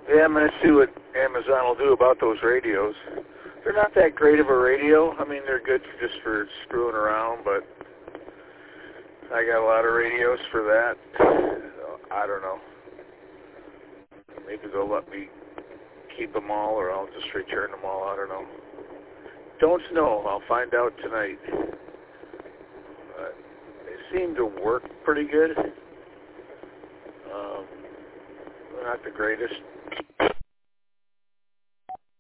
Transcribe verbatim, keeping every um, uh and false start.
Yeah, I'm going to see what Amazon will do about those radios. They're not that great of a radio. I mean, they're good just for screwing around, but I got a lot of radios for that. So, I don't know. Maybe they'll let me keep them all, or I'll just return them all. I don't know. Don't know. I'll find out tonight. But they seem to work pretty good. Um, they're not the greatest.